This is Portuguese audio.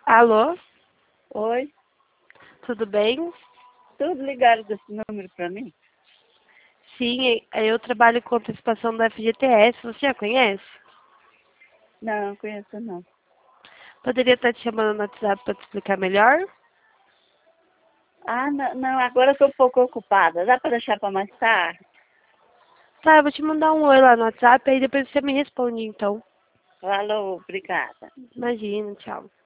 Alô, Oi, tudo bem? tudo ligado desse número para mim? Sim, eu trabalho com antecipação da FGTS, você já conhece? Não, conheço não. Poderia estar te chamando no WhatsApp para te explicar melhor? Ah, não, não, agora eu estou um pouco ocupada. Dá para deixar para mais tarde? Tá, eu vou te mandar um oi lá no WhatsApp, aí depois você me responde então. Falou, obrigada. Imagina, tchau.